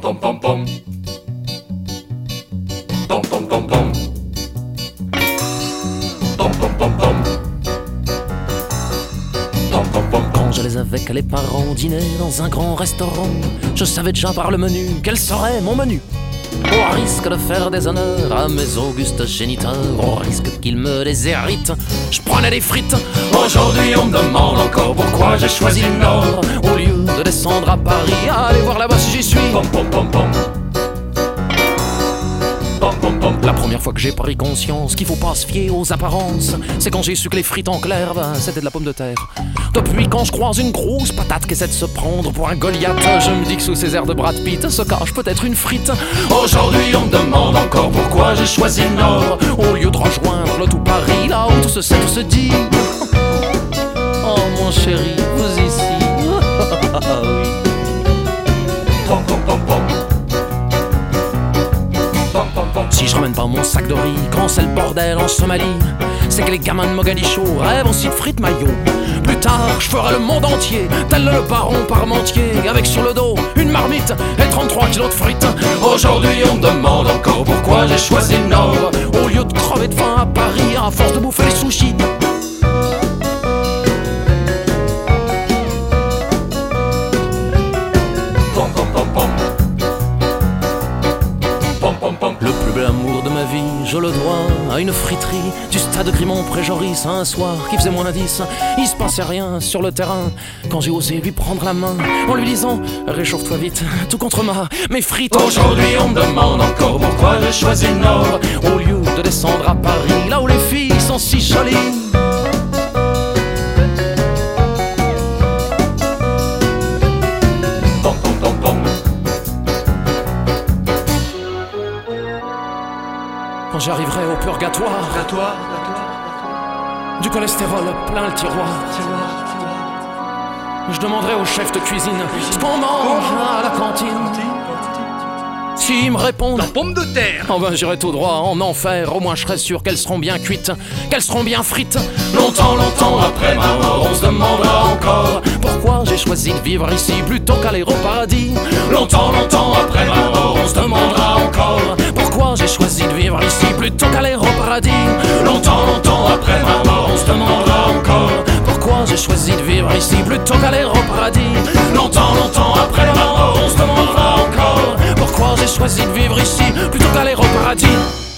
pom pom pom. Pom pom pom pom. Pom pom pom pom. Pom pom pom. Quand j'allais avec les parents dîner dans un grand restaurant, je savais déjà par le menu quel serait mon menu. Au risque de faire des honneurs à mes augustes géniteurs, au risque qu'ils me les héritent, je prenais des frites. Aujourd'hui on me demande encore pourquoi j'ai choisi le Nord. Au lieu de descendre à Paris, aller voir là-bas si j'y suis. Pom pom pom pom. Pom pom pom. La première fois que j'ai pris conscience qu'il faut pas se fier aux apparences, c'est quand j'ai su que les frites en clair, c'était de la pomme de terre. Depuis quand je croise une grosse patate qui essaie de se prendre pour un Goliath, je me dis que sous ces airs de Brad Pitt se cache peut-être une frite. Aujourd'hui on me demande encore pourquoi j'ai choisi le Nord. Au lieu de rejoindre le tout Paris, là où tout se sait, tout se dit. Oh mon chéri, vous ici. Oui. Pom pom pom pom. Pom pom pom. Si je ramène pas mon sac de riz quand c'est le bordel en Somalie, c'est que les gamins de Mogadiscio rêvent aussi de frites maillot. Plus tard, je ferai le monde entier, tel le baron Parmentier, avec sur le dos une marmite et 33 kilos de frites. Aujourd'hui on me demande encore pourquoi j'ai choisi le Nord. Au lieu de crever de faim à Paris à force de bouffer les sushis. Pom pom pom pom. Pom pom pom. Le plus bel amour de ma vie, je le dois à une friterie du stade Grimont-Pré-Joris. Un soir qui faisait moins 10, il se passait rien sur le terrain quand j'ai osé lui prendre la main en lui disant réchauffe-toi vite, tout contre mes frites. Aujourd'hui on me demande encore pourquoi j'ai choisi le Nord. Au lieu de descendre à Paris, là où les filles sont si jolies. Pom pom pom pom. Quand j'arriverai au purgatoire, À toi. du cholestérol plein le tiroir, je demanderai au chef de cuisine ce qu'on mange à la cantine. S'ils me répondent Pomme de terre. oh ben j'irai tout droit en enfer, au moins je serai sûr qu'elles seront bien cuites, qu'elles seront bien frites. Longtemps, longtemps après ma mort, on se demandera encore Pourquoi j'ai choisi de vivre ici plutôt qu'aller au paradis. Longtemps, longtemps après ma mort, on se demandera encore Pourquoi j'ai choisi de vivre ici plutôt qu'aller au paradis. Longtemps, longtemps après ma mort, on se demandera encore Pourquoi j'ai choisi de vivre ici plutôt qu'aller au paradis. Longtemps, longtemps après ma mort, on se demandera encore Pourquoi j'ai choisi de vivre ici plutôt qu'aller au paradis.